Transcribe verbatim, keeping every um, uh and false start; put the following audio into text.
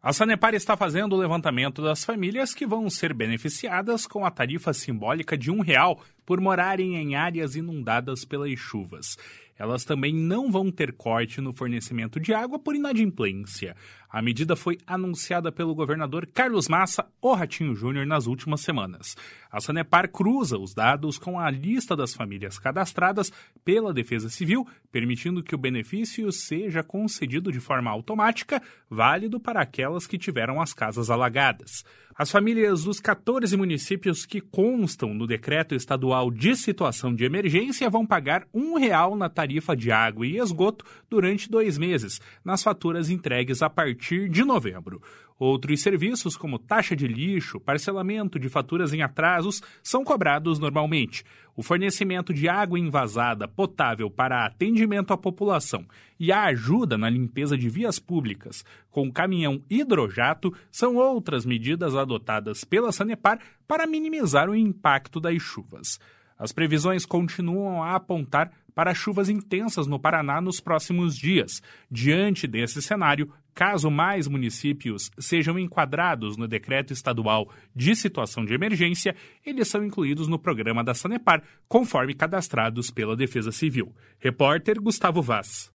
A Sanepar está fazendo o levantamento das famílias que vão ser beneficiadas com a tarifa simbólica de um real por morarem em áreas inundadas pelas chuvas. Elas também não vão ter corte no fornecimento de água por inadimplência. A medida foi anunciada pelo governador Carlos Massa, o Ratinho Júnior, nas últimas semanas. A Sanepar cruza os dados com a lista das famílias cadastradas pela Defesa Civil, permitindo que o benefício seja concedido de forma automática, válido para aquelas que tiveram as casas alagadas. As famílias dos quatorze municípios que constam no Decreto Estadual de Situação de Emergência vão pagar um real na tarifa de água e esgoto durante dois meses, nas faturas entregues a partir de novembro. Outros serviços, como taxa de lixo, parcelamento de faturas em atrasos, são cobrados normalmente. O fornecimento de água envasada potável para atendimento à população e a ajuda na limpeza de vias públicas com caminhão hidrojato são outras medidas adotadas pela Sanepar para minimizar o impacto das chuvas. As previsões continuam a apontar para chuvas intensas no Paraná nos próximos dias. Diante desse cenário, caso mais municípios sejam enquadrados no Decreto Estadual de Situação de Emergência, eles são incluídos no programa da Sanepar, conforme cadastrados pela Defesa Civil. Repórter Gustavo Vaz.